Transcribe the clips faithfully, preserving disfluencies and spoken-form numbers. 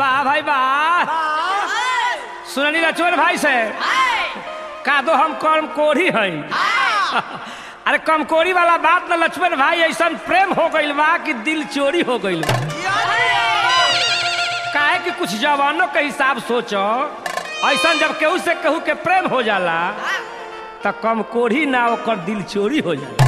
वाह भाई वाह। सुननी लक्ष्मण भाई से का दो हम कम कोढ़ी है। अरे कमकोरी वाला बात ना लक्ष्मण भाई, ऐसा प्रेम हो गइल बा कि दिल चोरी हो गइल बा। काहे कि कुछ जवानों के हिसाब सोचो, ऐसा जब केहू से केहू के प्रेम हो जाला तो कमकोरी ना ओकर दिल चोरी हो जाला।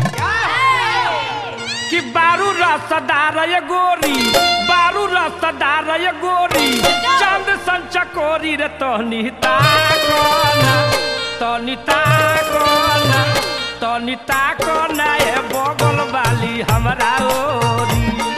कि बारू रसदार ये गोरी, बारू रसदार ये गोरी, चंद संचकोरी रे तोहनी ताकोना, तोहनी ताकोना, तोहनी ताकोना ये बगल वाली हमरा ओरी।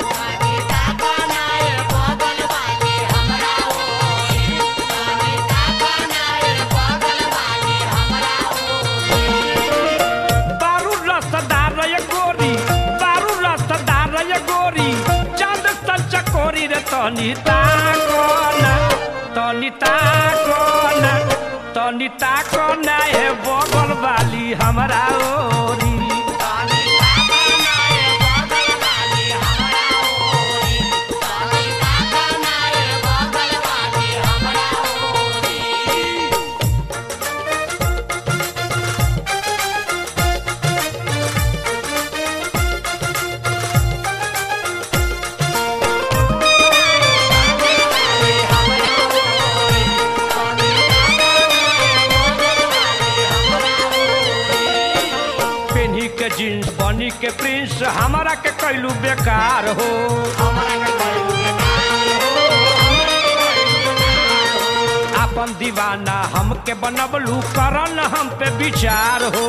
बारू रसदार ये गोरी, बारू रसदार ये गोरी, चंद संचकोरी रे तोहनी ताकोना, तोहनी ताकोना, तोहनी ताकोना ये बगल वाली हमरा ओरी। जींस बनी के प्रिंस हमारा के कैलू बेकार हो, अपन दीवाना हमके बनबलू करन हम पे विचार हो।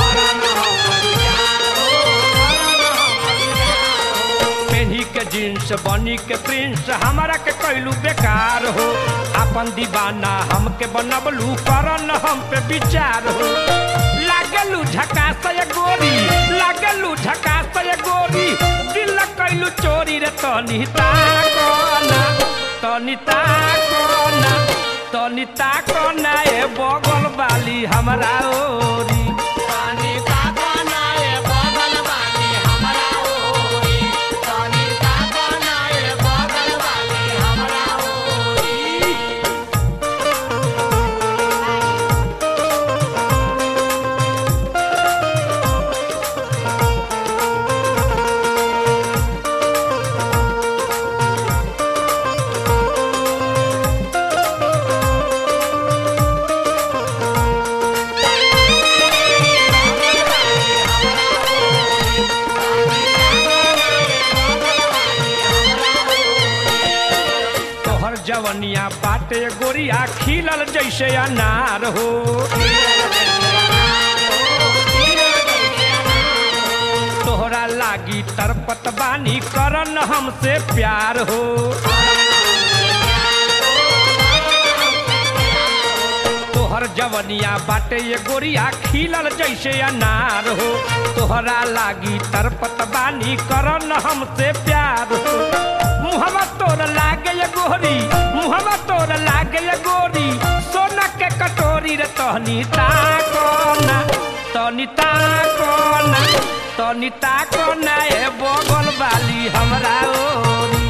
पेन्ही के जींस बनी के प्रिंस हमारा के कैलू बेकार हो, अपन दीवाना हमके बनबलू करन हम पे विचार हो। लागलू झकास ये गोरी, लागलू झकास ये गोरी, दिल कैलू चोरी रे तोहनी ताकोना, तोहनी ताकोना, तोहनी ताकोना ये बगल वाली हमरा ओरी। तोहनी ताकोना ये बगल वाली हमरा ओरी, तोहनी ताकोना ये बगल वाली हमरा ओरी। जवनिया बाटे गोरिया खिलल जैसे अनार हो, तोहरा लागी तरपत बानी करन हमसे प्यार हो। तोहर जवनिया बाटे ये गोरिया खिलल जैसे अनार हो, तोहरा लागी तरपत बानी करन हमसे प्यार हो। मुहम्मा तोर लागे ये गोरी, मुहम्मा तोर लागे ये गोरी, सोना के कटोरी रे तोहनी ताकोना, तोहनी ताकोना, तोहनी ताकोना ये बगल वाली हमरा ओरी।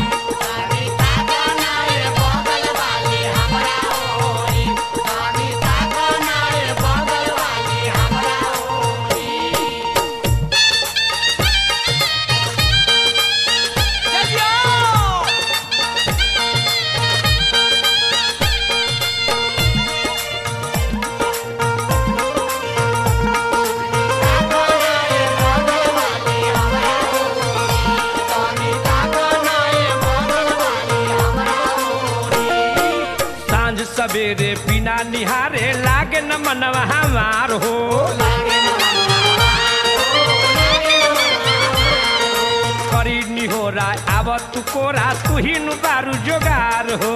सवेरे बिना निहारे लागे न मनवा हमार हो, करी निहोरा आब तू कोरा तू ही नु बारू जोगार हो।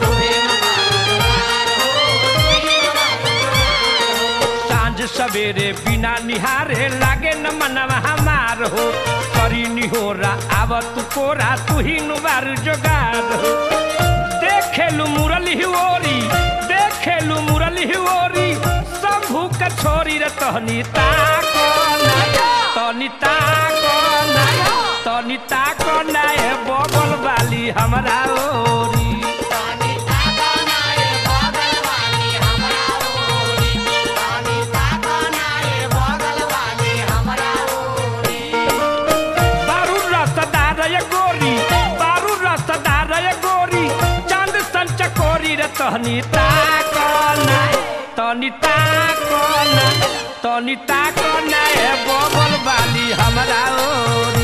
सांझ सवेरे बिना निहारे लागे न मनवा हमार हो, करी निहोरा आब तू कोरा तू ही नु बारू जोगार हो। देखेलू मुरली ओरी, देखेलू मुरली ओरी, शंभू के छोरी रे तोहनी ताकोना, तोहनी ताकोना, तोहनी ताकोना ये बगल वाली हमरा ओरी। तहनी ताकना तनी ताकना तनी ताकना ए बबल वाली हमरा ओरी